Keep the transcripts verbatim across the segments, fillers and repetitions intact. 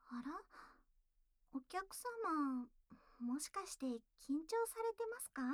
あら、お客様、もしかして緊張されてますか？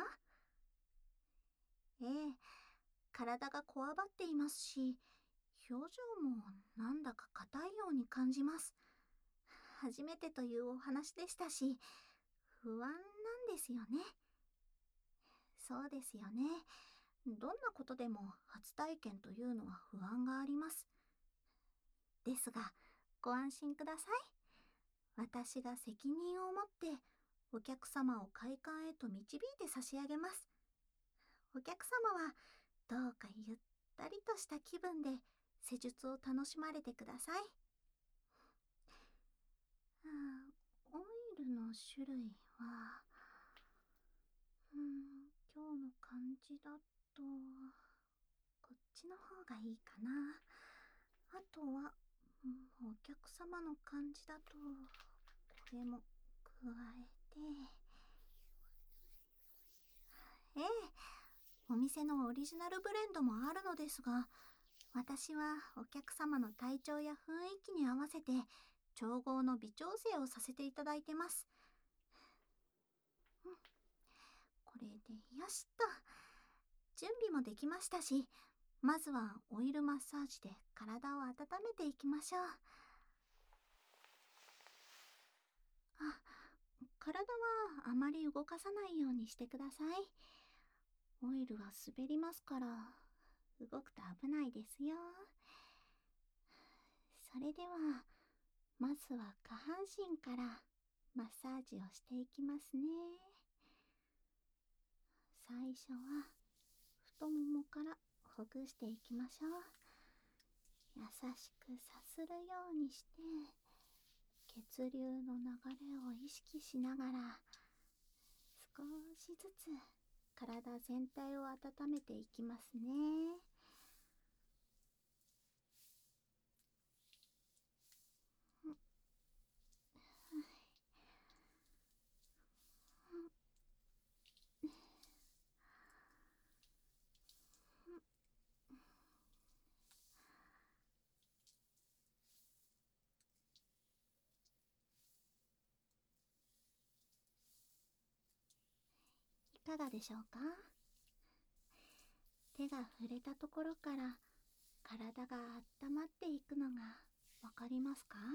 ええ、体がこわばっていますし、表情もなんだか硬いように感じます。初めてというお話でしたし、不安なんですよね。そうですよね。どんなことでも初体験というのは不安があります。ですが、ご安心ください。私が責任を持ってお客様を快感へと導いて差し上げます。お客様はどうかゆったりとした気分で施術を楽しまれてください。あーオイルの種類は、うーん、今日の感じだと、こっちの方がいいかな。あとは、うん、お客様の感じだと、これも加えて、ええ、お店のオリジナルブレンドもあるのですが、私はお客様の体調や雰囲気に合わせて調合の微調整をさせていただいてます。うん、これでよしっと。準備もできましたし、まずはオイルマッサージで体を温めていきましょう。あ、体はあまり動かさないようにしてください。オイルは滑りますから、動くと危ないですよ。それでは、まずは下半身からマッサージをしていきますね。最初は太ももからほぐしていきましょう。優しくさするようにして、血流の流れを意識しながら、少しずつ体全体を温めていきますね。いかがでしょうか？手が触れたところから体が温まっていくのがわかりますか？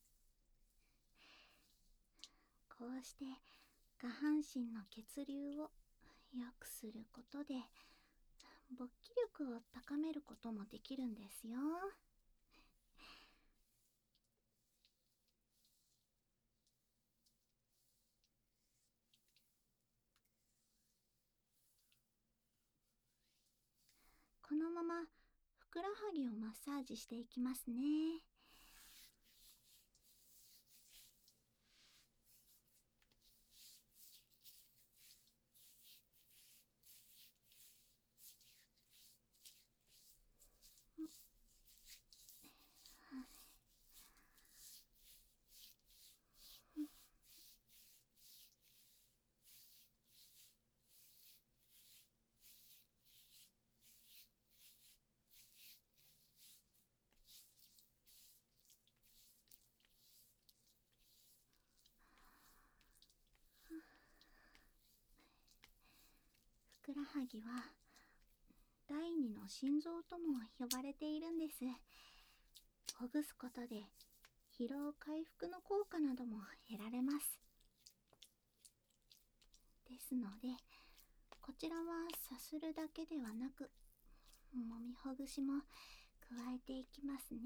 こうして下半身の血流を良くすることで勃起力を高めることもできるんですよ。このままふくらはぎをマッサージしていきますね。ふくらはぎは第二の心臓とも呼ばれているんです。ほぐすことで疲労回復の効果なども得られます。ですので、こちらはさするだけではなく、もみほぐしも加えていきますね。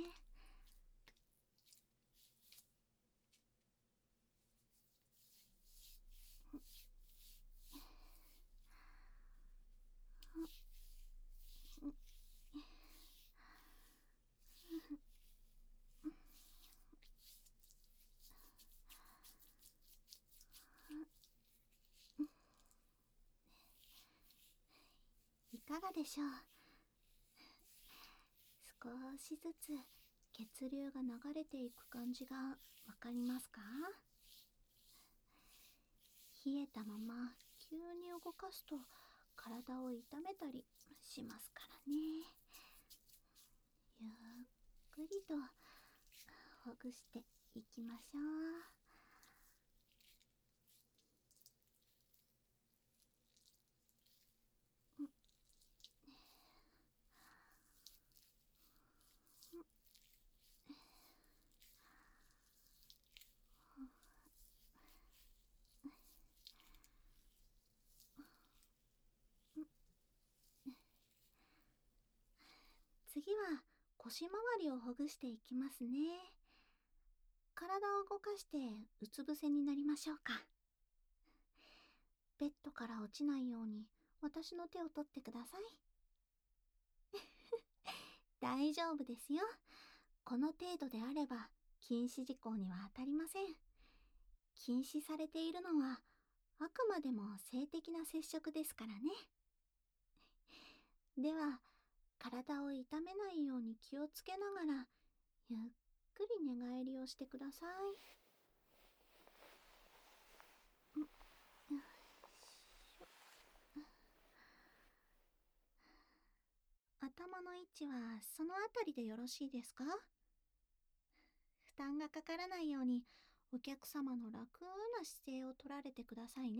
いかがでしょう？少しずつ血流が流れていく感じがわかりますか？冷えたまま急に動かすと体を痛めたりしますからね。ゆっくりとほぐしていききましょう。次は腰回りをほぐしていきますね。体を動かしてうつ伏せになりましょうか。ベッドから落ちないように私の手を取ってください。大丈夫ですよ。この程度であれば禁止事項には当たりません。禁止されているのはあくまでも性的な接触ですからね。では、体を痛めないように気をつけながらゆっくり寝返りをしてください。頭の位置はそのあたりでよろしいですか？負担がかからないようにお客様の楽な姿勢を取られてくださいね。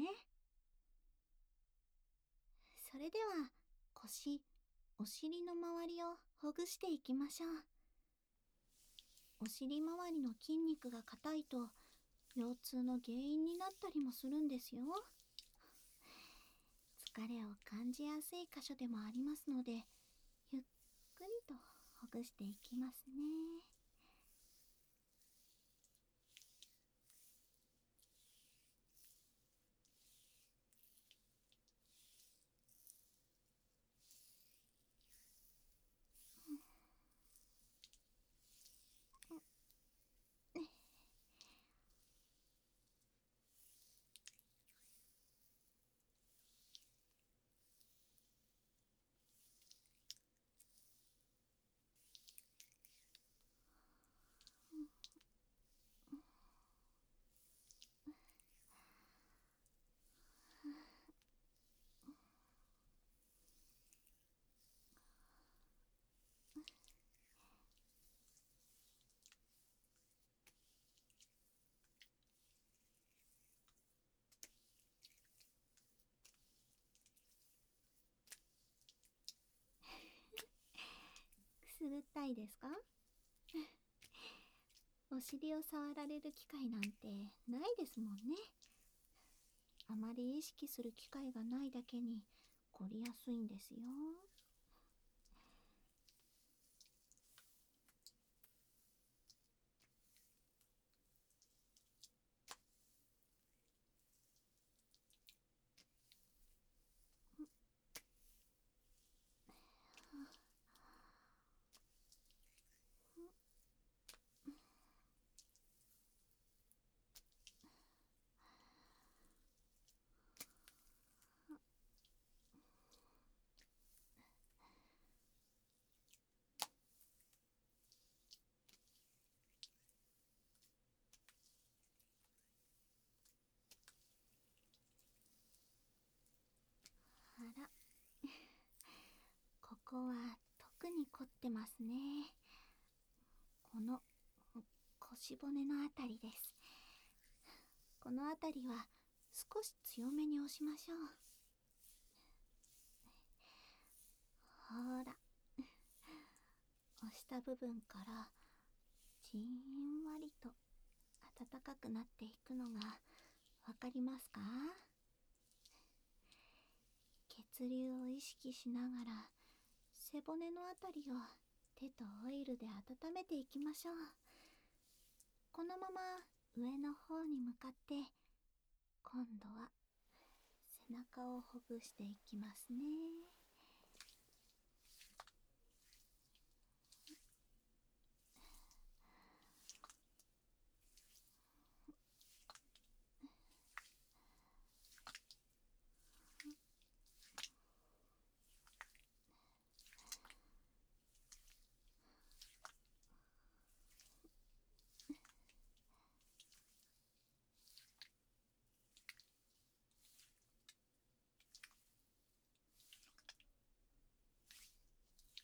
それでは腰、お尻の周りをほぐしていきましょう。お尻周りの筋肉が硬いと腰痛の原因になったりもするんですよ。疲れを感じやすい箇所でもありますので、ゆっくりとほぐしていきますね。くすぐったいですか？お尻を触られる機会なんてないですもんね。あまり意識する機会がないだけに凝りやすいんですよ。あら、ここは特に凝ってますね。この腰骨のあたりです。このあたりは少し強めに押しましょう。ほら、押した部分からじんわりと暖かくなっていくのがわかりますか？血流を意識しながら背骨のあたりを手とオイルで温めていきましょう。このまま上の方に向かって今度は背中をほぐしていきますね。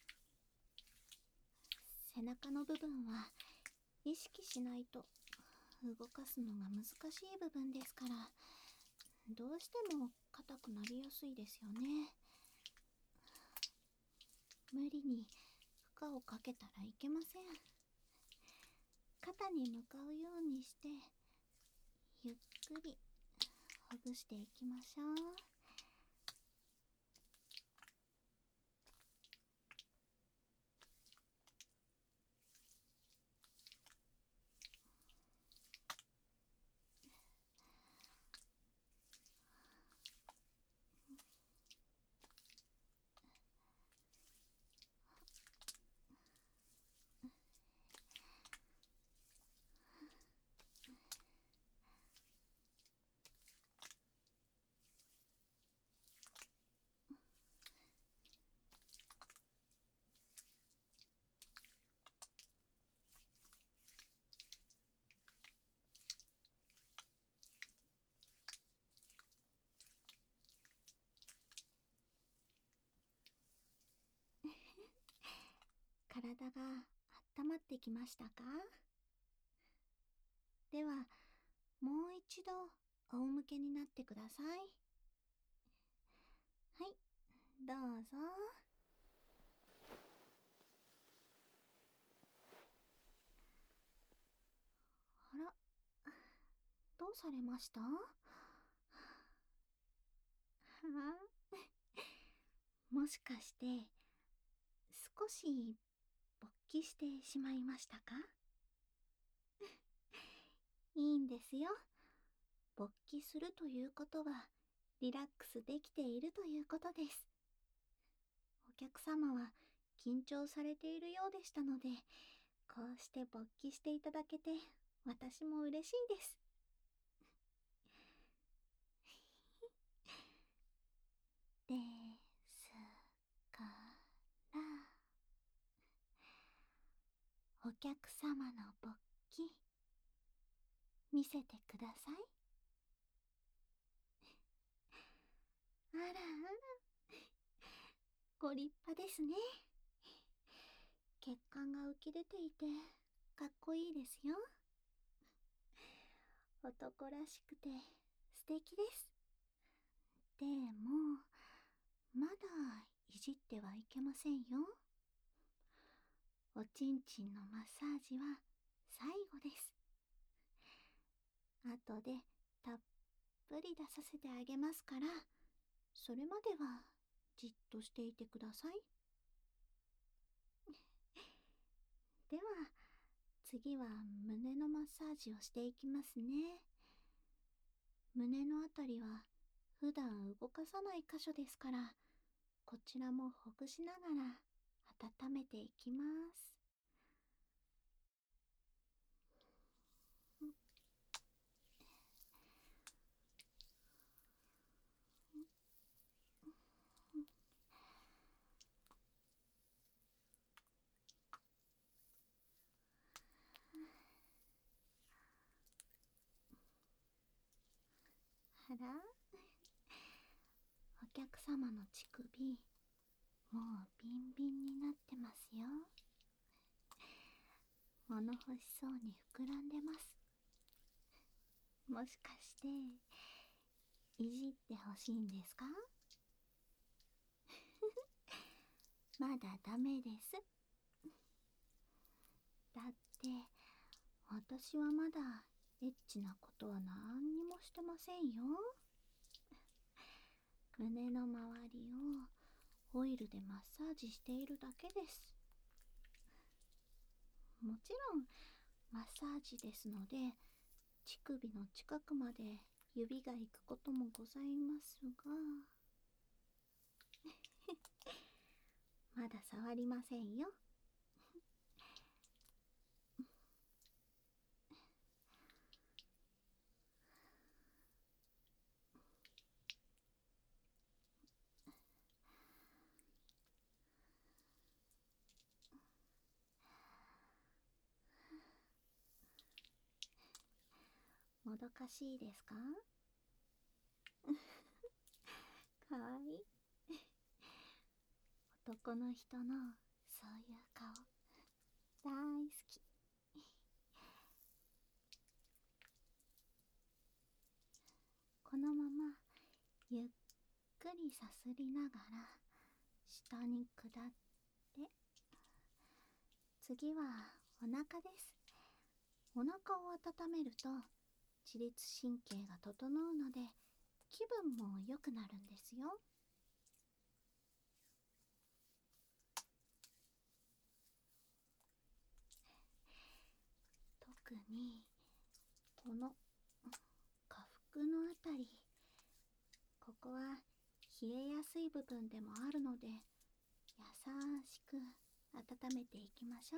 背中の部分は意識しないと動かすのが難しい部分ですから、どうしても硬くなりやすいですよね。無理に負荷をかけたらいけません。肩に向かうようにしてゆっくりほぐしていきましょう。体が温まってきましたか？では、もう一度仰向けになってください。はい、どうぞ。あら、どうされました？はあ、もしかして、少し勃起してしまいましたか？いいんですよ。勃起するということは、リラックスできているということです。お客様は緊張されているようでしたので、こうして勃起していただけて、私も嬉しいです。ですから、お客様の勃起、見せてください。あらあら、ご立派ですね。血管が浮き出ていて、かっこいいですよ。男らしくて素敵です。でも、まだいじってはいけませんよ。おちんちんのマッサージは最後です。後でたっぷり出させてあげますから、それまではじっとしていてください。では、次は胸のマッサージをしていきますね。胸のあたりは普段動かさない箇所ですから、こちらもほぐしながら温めていきます。あら、お客様の乳首、もうビンビンになってますよ。物欲しそうに膨らんでます。もしかしていじってほしいんですか？まだダメです。だって私はまだエッチなことは何にもしてませんよ。胸の周りをオイルでマッサージしているだけです。もちろんマッサージですので、乳首の近くまで指が行くこともございますが、まだ触りませんよ。もどかしいですか？かわいい。男の人のそういう顔大好き。 このままゆっくりさすりながら下に下って、次はお腹です。お腹を温めると自律神経が整うので気分も良くなるんですよ。特にこの下腹のあたり、ここは冷えやすい部分でもあるので、優しく温めていきましょう。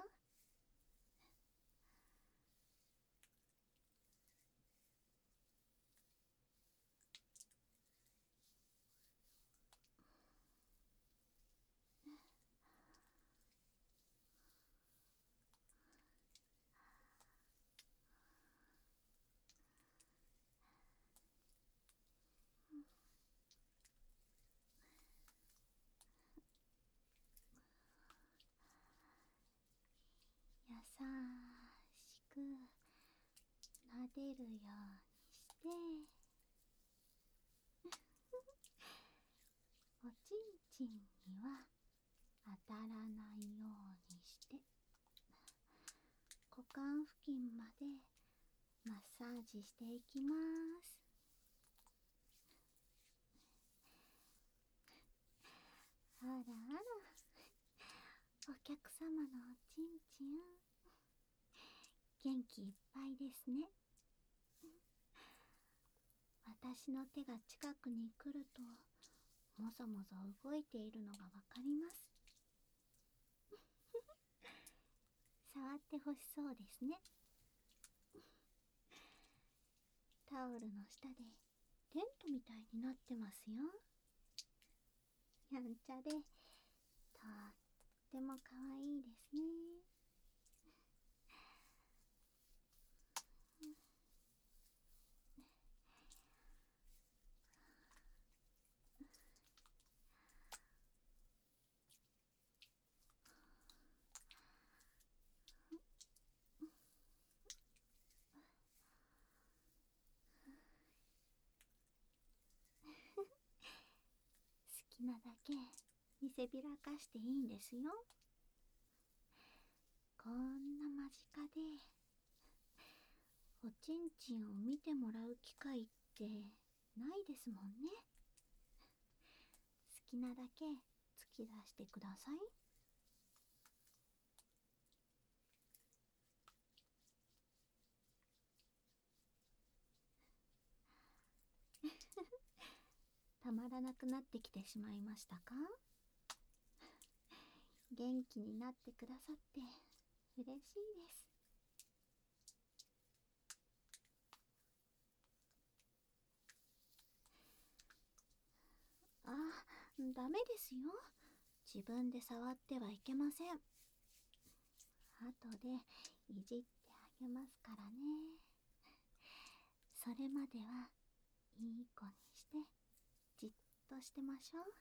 優しく撫でるようにしておちんちんには当たらないようにして、股間付近までマッサージしていきます。あらあら、お客様のおちんちん元気いっぱいですね。私の手が近くに来るともぞもぞ動いているのがわかります。触ってほしそうですね。タオルの下でテントみたいになってますよ。やんちゃでとっても可愛いですね。好きなだけ見せびらかしていいんですよ。こんな間近でおちんちんを見てもらう機会ってないですもんね。好きなだけ突き出してください。たまらなくなってきてしまいましたか？元気になってくださって嬉しいです。あ、ダメですよ。自分で触ってはいけません。後でいじってあげますからね。それまではいい子にしてじっとしてましょう。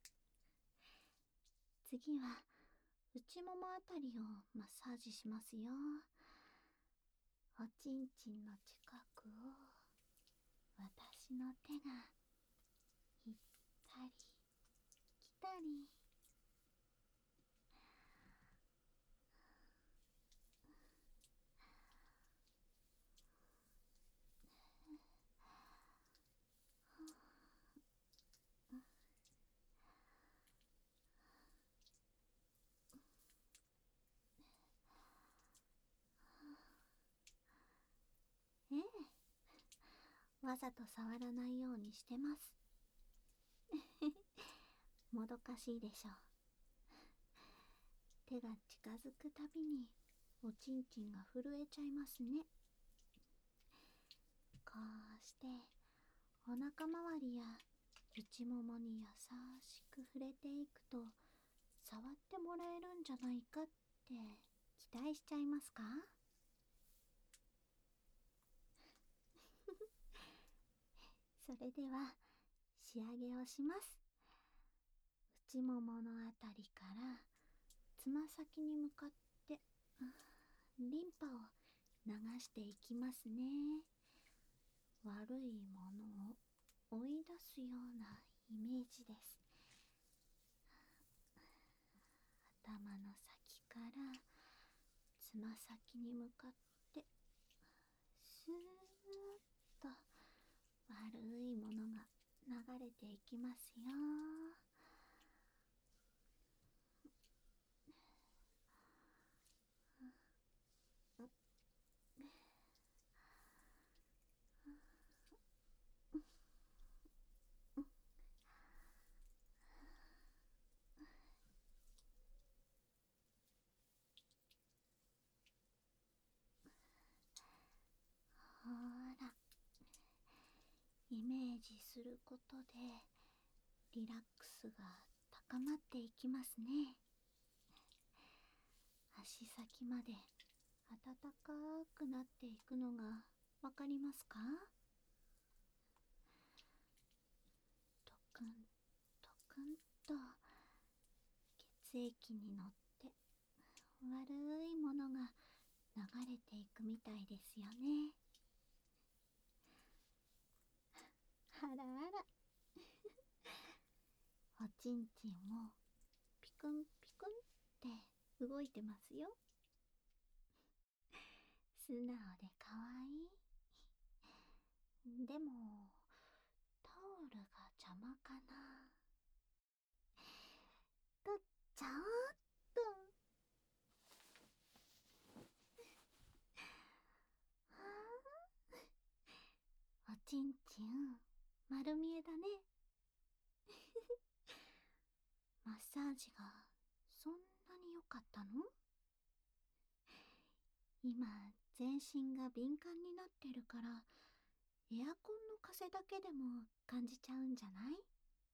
次は内ももあたりをマッサージしますよ。おちんちんの近くを私の手が行ったり来たり。ええ、わざと触らないようにしてます。もどかしいでしょう。手が近づくたびにおちんちんが震えちゃいますね。こうしてお腹周りや内ももに優しく触れていくと触ってもらえるんじゃないかって期待しちゃいますか？それでは仕上げをします。内もものあたりからつま先に向かってリンパを流していきますね。悪いものを追い出すようなイメージです。頭の先からつま先に向かってスーッと悪いものが流れていきますよ。ほら、イメージすることでリラックスが高まっていきますね。足先まで暖かくなっていくのがわかりますか？トクントクンと血液に乗って悪いものが流れていくみたいですよね。あらあらおちんちんもピクンピクンって動いてますよ。素直でかわいい。でもタオルが邪魔かな。とちゃんとおちんちん丸見えだね。マッサージがそんなに良かったの？今全身が敏感になってるからエアコンの風だけでも感じちゃうんじゃない？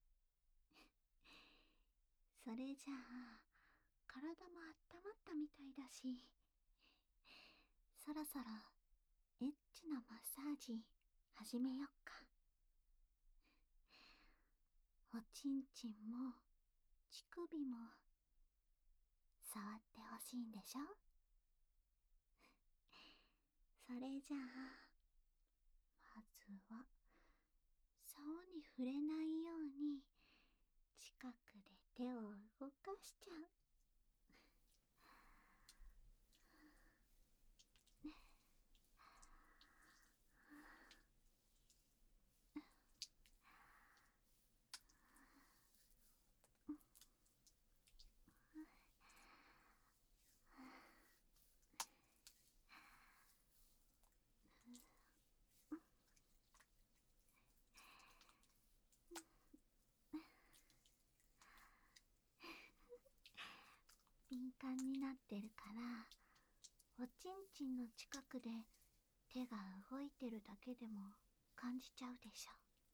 それじゃあ体も温まったみたいだし、そろそろエッチなマッサージ始めよっか。おちんちんも乳首も触ってほしいんでしょ？それじゃあまずは竿に触れないように近くで手を動かしちゃう。敏感になってるからおちんちんの近くで手が動いてるだけでも感じちゃうでしょ。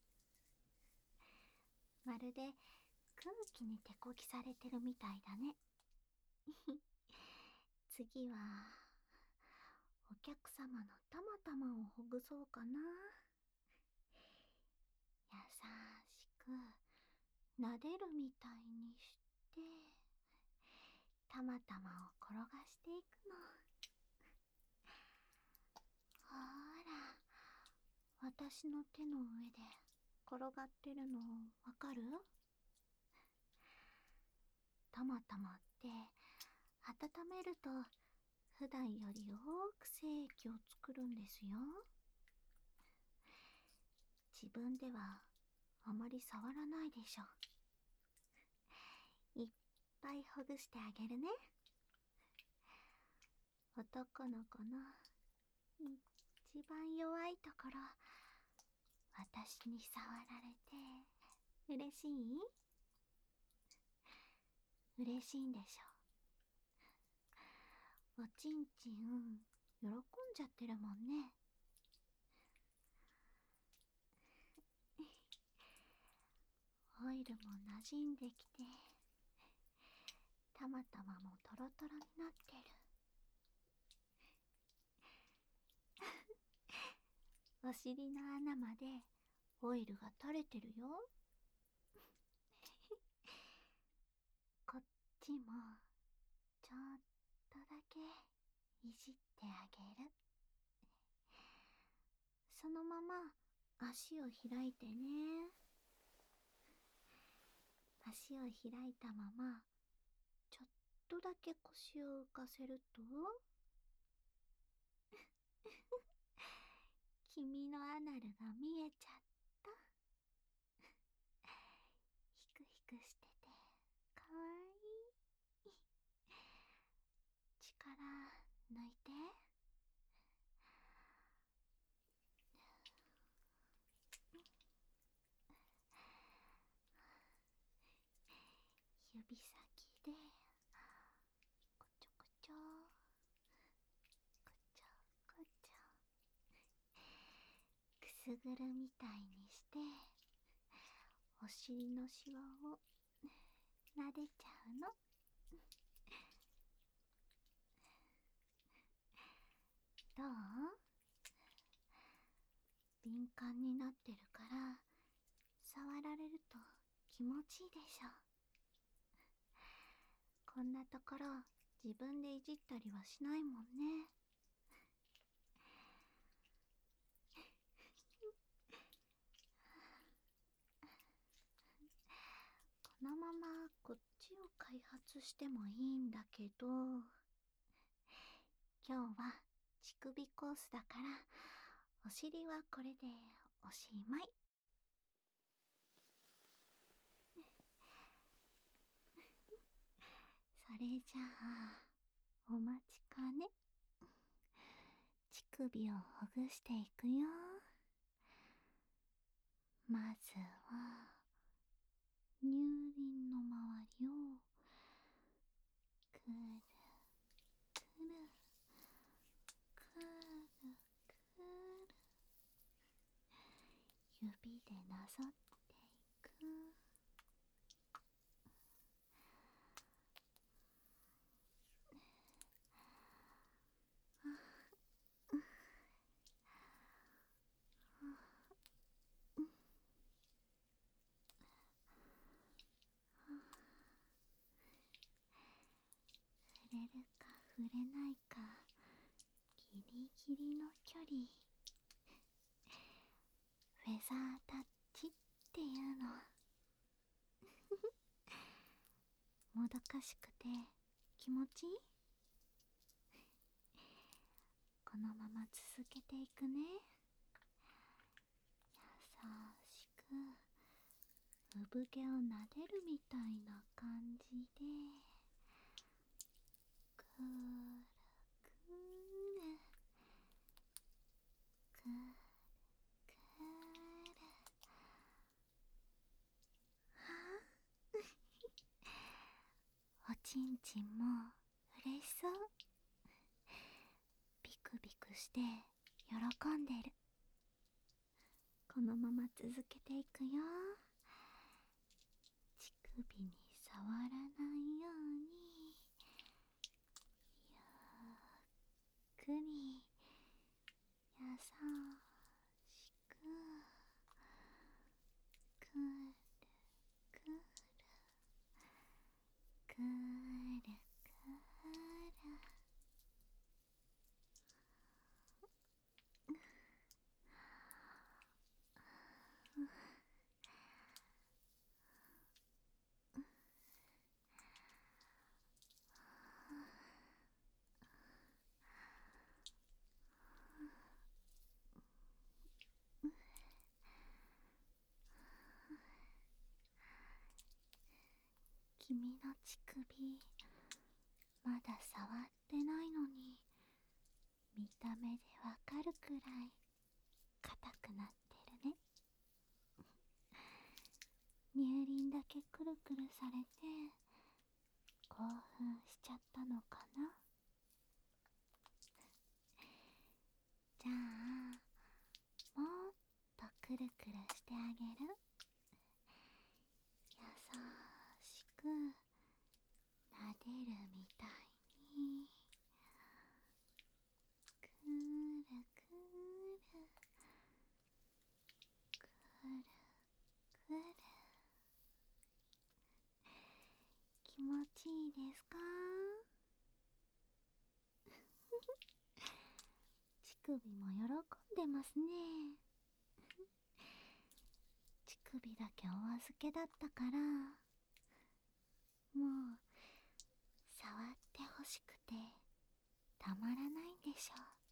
まるで空気に手こきされてるみたいだね。次はお客様のたまたまをほぐそうかな。優しく撫でるみたいにしてたまたまを転がしていくの。ほら、私の手の上で転がってるのわかる？たまたまって温めると普段より多く精液を作るんですよ。自分ではあまり触らないでしょ。いっぱいほぐしてあげるね。男の子の一番弱いところ、私に触られて嬉しい？嬉しいんでしょ。おちんちん喜んじゃってるもんね。オイルも馴染んできてたまたまもトロトロになってる。お尻の穴までオイルが垂れてるよ。こっちもちょっとだけいじってあげる。そのまま足を開いてね。足を開いたまま、ちょっとだけ腰を浮かせると、君のアナルが見えちゃった。ヒクヒクしてて、かわいい。力抜いて。指先でこちょこちょこちょこちょ、くすぐるみたいにしてお尻のシワを撫でちゃうの。どう？敏感になってるから触られると気持ちいいでしょ。こんなところ自分でいじったりはしないもんね。このままこっちを開発してもいいんだけど、今日は乳首コースだからお尻はこれでおしまい。それじゃあお待ちかね、乳首をほぐしていくよ。まずは乳輪の周りをくるくるくるくる指でなぞっていく。触れるか触れないかギリギリの距離、フェザータッチっていうの。もどかしくて気持ちいい。このまま続けていくね。優しく産毛を撫でるみたいな感じでくるくるくるくる。はあ、おちんちんも嬉しそう。ビクビクして喜んでる。このまま続けていくよ。乳首に触らないようにゆっくり優しくくるくるくるくる。君の乳首まだ触ってないのに見た目でわかるくらい硬くなってるね。乳輪だけくるくるされて興奮しちゃったのかな。じゃあもっとくるくるしてあげる。優しく撫でるみたいにくるくるくるくる。気持ちいいですか？乳首も喜んでますね。 足首だけお預けだったから、もう触ってほしくてたまらないんでしょう。